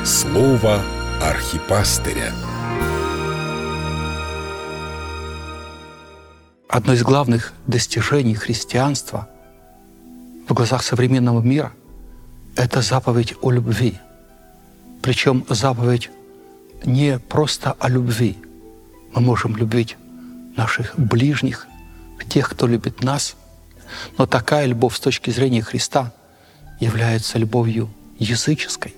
Слово архипастыря. Одно из главных достижений христианства в глазах современного мира — это заповедь о любви. Причем заповедь не просто о любви. Мы можем любить наших ближних, тех, кто любит нас, но такая любовь с точки зрения Христа является любовью языческой.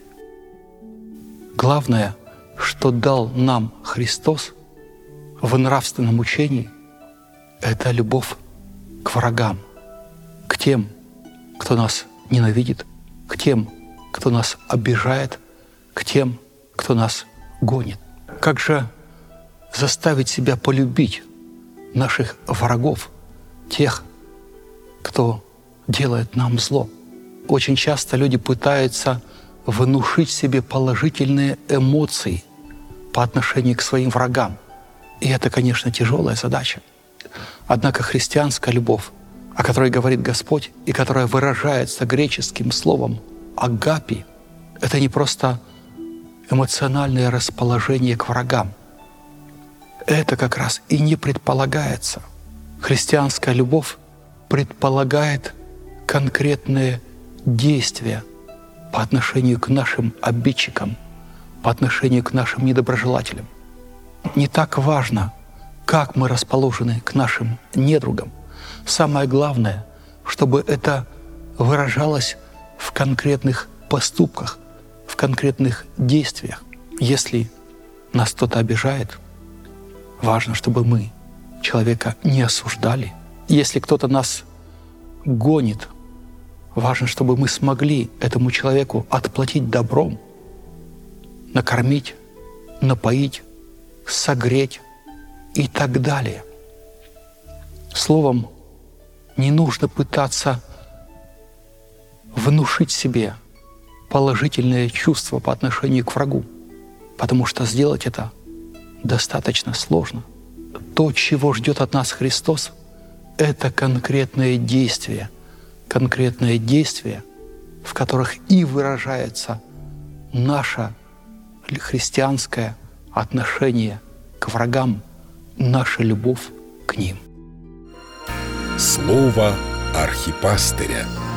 Главное, что дал нам Христос в нравственном учении, это любовь к врагам, к тем, кто нас ненавидит, к тем, кто нас обижает, к тем, кто нас гонит. Как же заставить себя полюбить наших врагов, тех, кто делает нам зло? Очень часто люди пытаются внушить себе положительные эмоции по отношению к своим врагам. И это, конечно, тяжелая задача. Однако христианская любовь, о которой говорит Господь и которая выражается греческим словом «агапи», это не просто эмоциональное расположение к врагам. Это как раз и не предполагается. Христианская любовь предполагает конкретные действия по отношению к нашим обидчикам, по отношению к нашим недоброжелателям. Не так важно, как мы расположены к нашим недругам. Самое главное, чтобы это выражалось в конкретных поступках, в конкретных действиях. Если нас кто-то обижает, важно, чтобы мы человека не осуждали. Если кто-то нас гонит, важно, чтобы мы смогли этому человеку отплатить добром, накормить, напоить, согреть и так далее. Словом, не нужно пытаться внушить себе положительные чувства по отношению к врагу, потому что сделать это достаточно сложно. То, чего ждет от нас Христос, это конкретные действия, в которых и выражается наше христианское отношение к врагам, наша любовь к ним. Слово архипастыря.